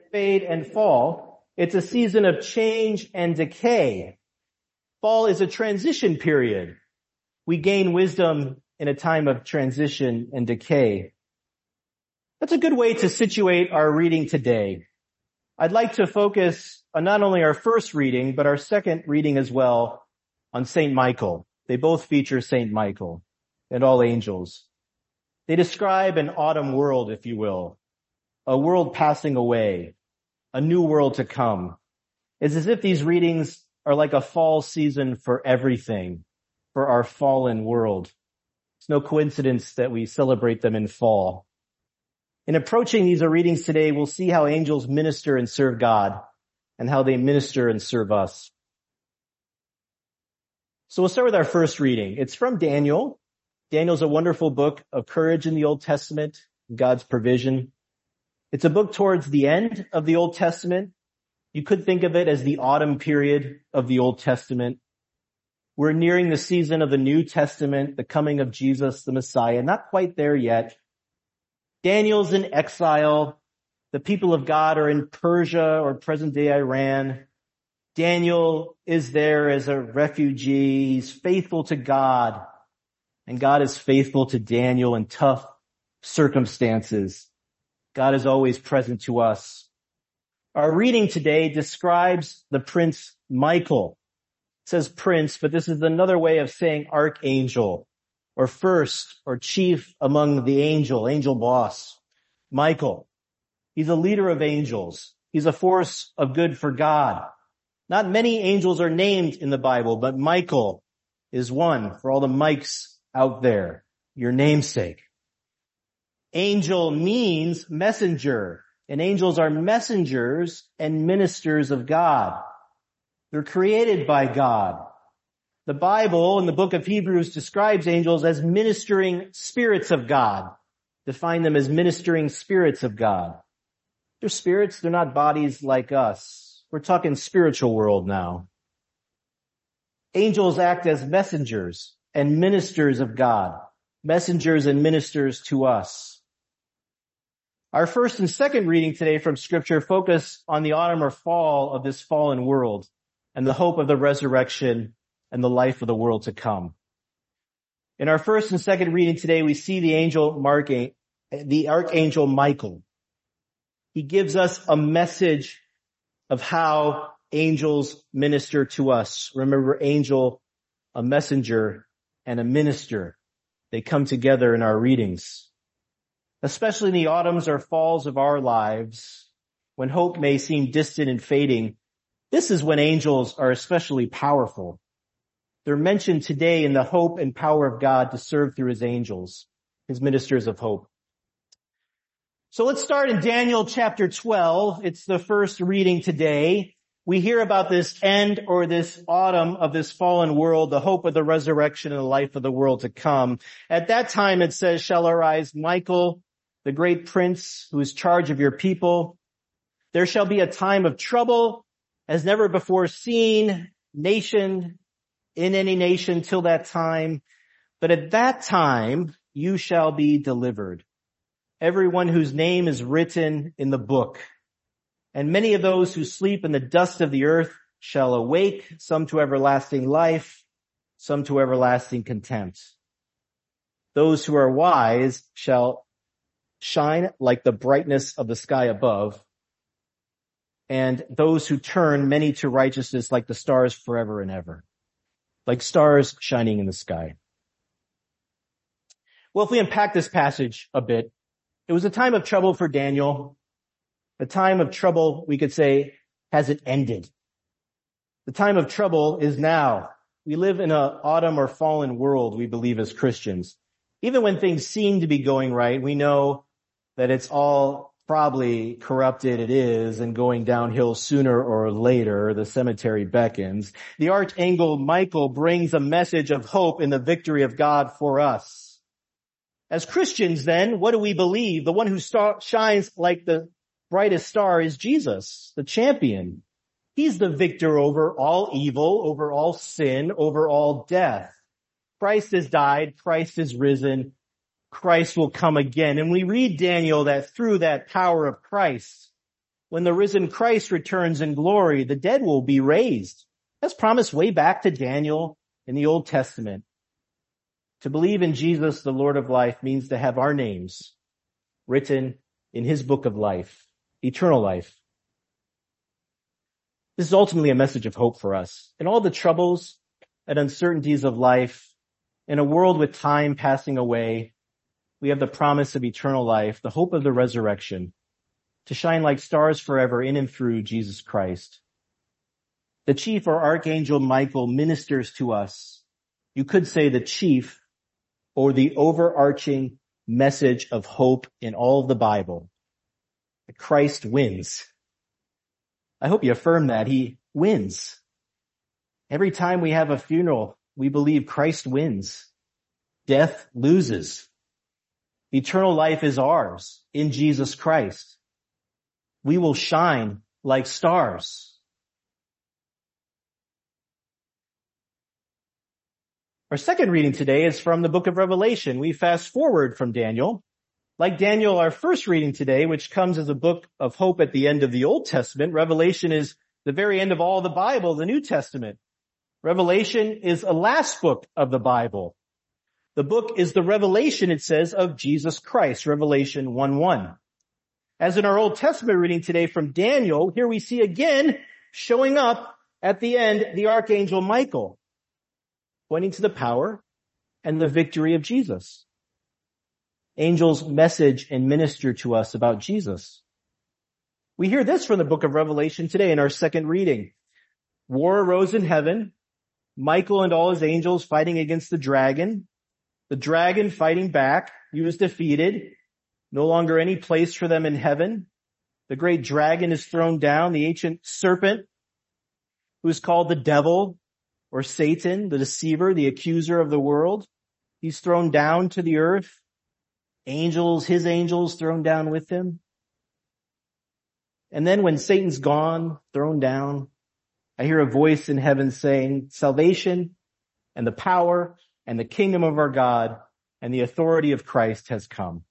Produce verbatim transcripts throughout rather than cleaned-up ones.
fade, and fall. It's a season of change and decay. Fall is a transition period. We gain wisdom in a time of transition and decay. That's a good way to situate our reading today. I'd like to focus on not only our first reading, but our second reading as well on Saint Michael. They both feature Saint Michael and all angels. They describe an autumn world, if you will, a world passing away, a new world to come. It's as if these readings are like a fall season for everything, for our fallen world. It's no coincidence that we celebrate them in fall. In approaching these readings today, we'll see how angels minister and serve God and how they minister and serve us. So we'll start with our first reading. It's from Daniel. Daniel's a wonderful book of courage in the Old Testament, God's provision. It's a book towards the end of the Old Testament. You could think of it as the autumn period of the Old Testament. We're nearing the season of the New Testament, the coming of Jesus, the Messiah. Not quite there yet. Daniel's in exile. The people of God are in Persia or present-day Iran. Daniel is there as a refugee. He's faithful to God. And God is faithful to Daniel in tough circumstances. God is always present to us. Our reading today describes the Prince Michael. It says prince, but this is another way of saying archangel, or first, or chief among the angel, angel boss. Michael. He's a leader of angels. He's a force of good for God. Not many angels are named in the Bible, but Michael is one for all the Mikes out there, your namesake. Angel means messenger, and angels are messengers and ministers of God. They're created by God. The Bible in the book of Hebrews describes angels as ministering spirits of God. Define them as ministering spirits of God. They're spirits, they're not bodies like us. We're talking spiritual world now. Angels act as messengers and ministers of God. Messengers and ministers to us. Our first and second reading today from Scripture focus on the autumn or fall of this fallen world and the hope of the resurrection and the life of the world to come. In our first and second reading today, we see the angel Mark, the archangel Michael. He gives us a message of how angels minister to us. Remember, angel, a messenger, and a minister. They come together in our readings. Especially in the autumns or falls of our lives, when hope may seem distant and fading, this is when angels are especially powerful. They're mentioned today in the hope and power of God to serve through his angels, his ministers of hope. So let's start in Daniel chapter twelve. It's the first reading today. We hear about this end or this autumn of this fallen world, the hope of the resurrection and the life of the world to come. At that time it says, shall arise Michael, the great prince who is charge of your people. There shall be a time of trouble as never before seen, nation in any nation till that time. But at that time you shall be delivered. Everyone whose name is written in the book. And many of those who sleep in the dust of the earth shall awake, some to everlasting life, some to everlasting contempt. Those who are wise shall shine like the brightness of the sky above, and those who turn many to righteousness like the stars forever and ever, like stars shining in the sky. Well, if we unpack this passage a bit, it was a time of trouble for Daniel. A time of trouble, we could say, has it ended? The time of trouble is now. We live in an autumn or fallen world, we believe as Christians. Even when things seem to be going right, we know that it's all probably corrupted, it is, and going downhill sooner or later. The cemetery beckons. The archangel Michael brings a message of hope in the victory of God for us. As Christians, then, what do we believe? The one who star- shines like the brightest star is Jesus, the champion. He's the victor over all evil, over all sin, over all death. Christ has died. Christ has risen. Christ will come again. And we read Daniel that through that power of Christ, when the risen Christ returns in glory, the dead will be raised. That's promised way back to Daniel in the Old Testament. To believe in Jesus, the Lord of life, means to have our names written in his book of life, eternal life. This is ultimately a message of hope for us. In all the troubles and uncertainties of life, in a world with time passing away, we have the promise of eternal life, the hope of the resurrection, to shine like stars forever in and through Jesus Christ. The chief or archangel Michael ministers to us. You could say the chief or the overarching message of hope in all of the Bible. That Christ wins. I hope you affirm that. He wins. Every time we have a funeral, we believe Christ wins. Death loses. Eternal life is ours in Jesus Christ. We will shine like stars. Our second reading today is from the book of Revelation. We fast forward from Daniel. Like Daniel, our first reading today, which comes as a book of hope at the end of the Old Testament, Revelation is the very end of all the Bible, the New Testament. Revelation is a last book of the Bible. The book is the revelation, it says, of Jesus Christ, Revelation one one. As in our Old Testament reading today from Daniel, here we see again showing up at the end the archangel Michael, pointing to the power and the victory of Jesus. Angels message and minister to us about Jesus. We hear this from the book of Revelation today in our second reading. War arose in heaven, Michael and all his angels fighting against the dragon. The dragon fighting back, he was defeated. No longer any place for them in heaven. The great dragon is thrown down, the ancient serpent, who is called the devil or Satan, the deceiver, the accuser of the world. He's thrown down to the earth. Angels, his angels thrown down with him. And then when Satan's gone, thrown down, I hear a voice in heaven saying, salvation and the power and the kingdom of our God and the authority of Christ has come.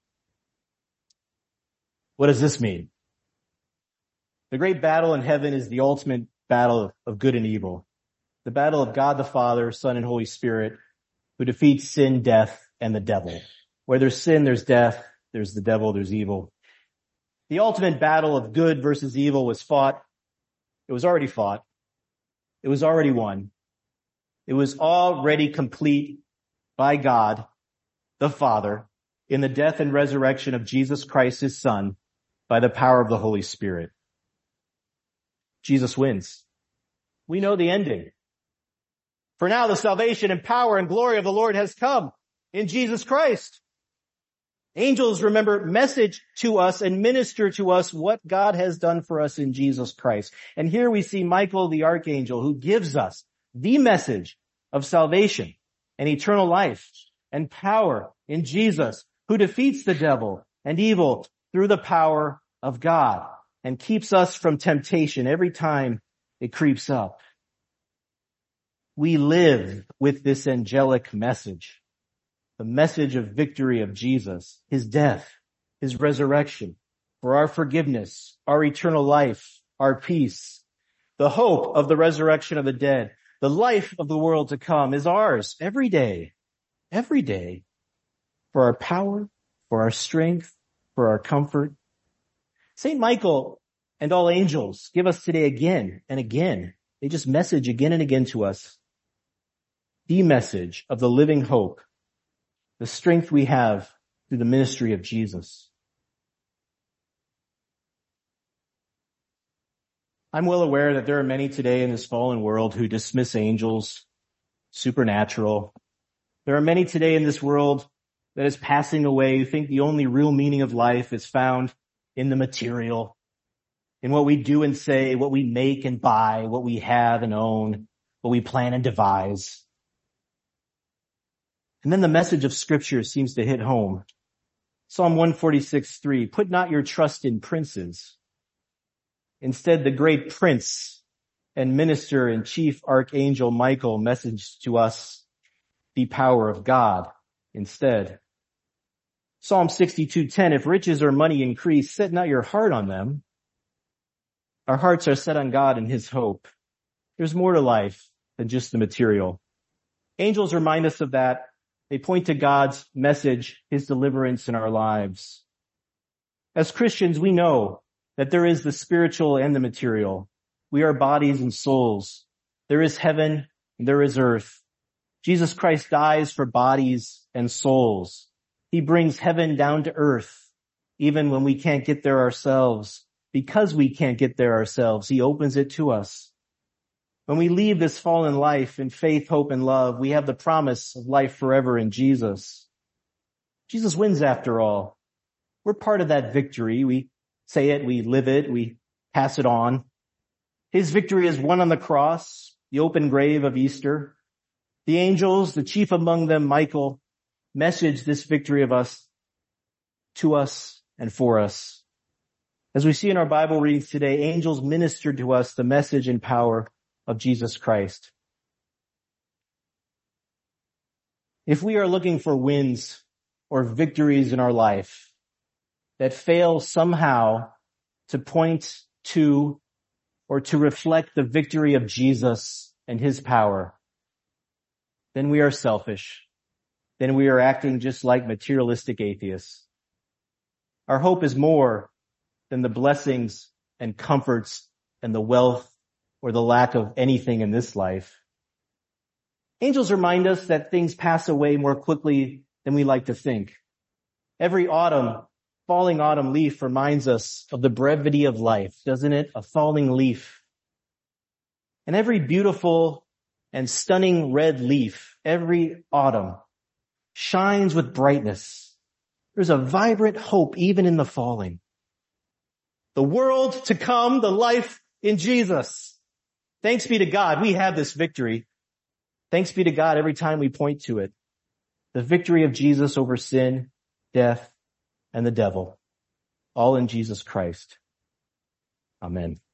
What does this mean? The great battle in heaven is the ultimate battle of good and evil. The battle of God the Father, Son, and Holy Spirit, who defeats sin, death, and the devil. Where there's sin, there's death. There's the devil, there's evil. The ultimate battle of good versus evil was fought. It was already fought. It was already won. It was already complete by God, the Father, in the death and resurrection of Jesus Christ, his Son, by the power of the Holy Spirit. Jesus wins. We know the ending. For now the salvation and power and glory of the Lord has come in Jesus Christ. Angels, remember, message to us and minister to us what God has done for us in Jesus Christ. And here we see Michael the archangel, who gives us the message of salvation and eternal life and power in Jesus, who defeats the devil and evil through the power of God and keeps us from temptation every time it creeps up. We live with this angelic message, the message of victory of Jesus, his death, his resurrection, for our forgiveness, our eternal life, our peace. The hope of the resurrection of the dead, the life of the world to come is ours every day, every day, for our power, for our strength, for our comfort. Saint Michael and all angels give us today again and again. They just message again and again to us the message of the living hope, the strength we have through the ministry of Jesus. I'm well aware that there are many today in this fallen world who dismiss angels, supernatural. There are many today in this world that is passing away who think the only real meaning of life is found in the material, in what we do and say, what we make and buy, what we have and own, what we plan and devise. And then the message of Scripture seems to hit home. Psalm one forty-six, three, put not your trust in princes. Instead, the great prince and minister and chief archangel Michael messaged to us the power of God instead. Psalm sixty-two ten, if riches or money increase, set not your heart on them. Our hearts are set on God and his hope. There's more to life than just the material. Angels remind us of that. They point to God's message, his deliverance in our lives. As Christians, we know that there is the spiritual and the material. We are bodies and souls. There is heaven and there is earth. Jesus Christ dies for bodies and souls. He brings heaven down to earth, even when we can't get there ourselves. Because we can't get there ourselves, he opens it to us. When we leave this fallen life in faith, hope, and love, we have the promise of life forever in Jesus. Jesus wins after all. We're part of that victory. We say it, we live it, we pass it on. His victory is won on the cross, the open grave of Easter. The angels, the chief among them, Michael, message this victory of us to us and for us. As we see in our Bible readings today, angels ministered to us the message and power of Jesus Christ. If we are looking for wins or victories in our life that fail somehow to point to or to reflect the victory of Jesus and his power, then we are selfish. Then we are acting just like materialistic atheists. Our hope is more than the blessings and comforts and the wealth or the lack of anything in this life. Angels remind us that things pass away more quickly than we like to think. Every autumn, falling autumn leaf reminds us of the brevity of life, doesn't it? A falling leaf. And every beautiful and stunning red leaf, every autumn, shines with brightness. There's a vibrant hope even in the falling. The world to come, the life in Jesus. Thanks be to God, we have this victory. Thanks be to God every time we point to it. The victory of Jesus over sin, death, and the devil. All in Jesus Christ. Amen.